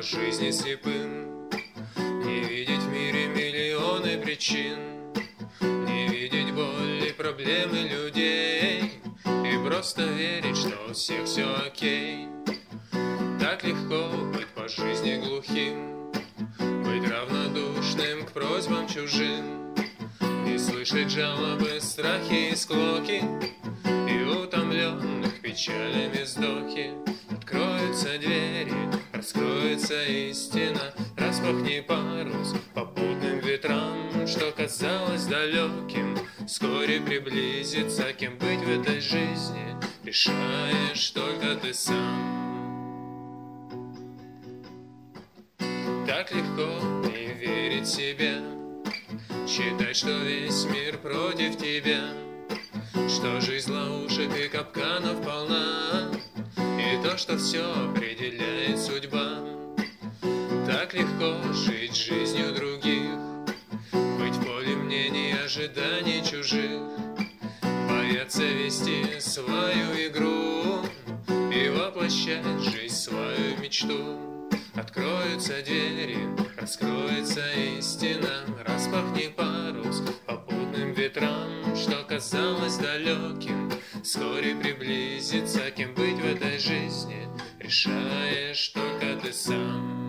жизни слепым, не видеть в мире миллионы причин, не видеть боли, проблемы людей и просто верить, что у всех все окей. Так легко быть по жизни глухим, быть равнодушным к просьбам чужим, не слышать жалобы, страхи и склоки, и утомленных печалями вздохи. Откроются двери, раскроется истина, распахни парус попутным ветрам, что казалось далеким, вскоре приблизится. Кем быть в этой жизни, решаешь только ты сам. Так легко не верить себе, считать, что весь мир против тебя, что жизнь ловушек и капканов полна, и то, что все определяет судьба. Так легко жить жизнью других, быть в поле мнений, ожиданий чужих, бояться вести свою игру и воплощать жизнь свою мечту. Откроются двери, раскроется истина, распахни парус попутным ветрам, что казалось далеким, вскоре приблизится. Кем быть в этой жизни, решаешь только ты сам.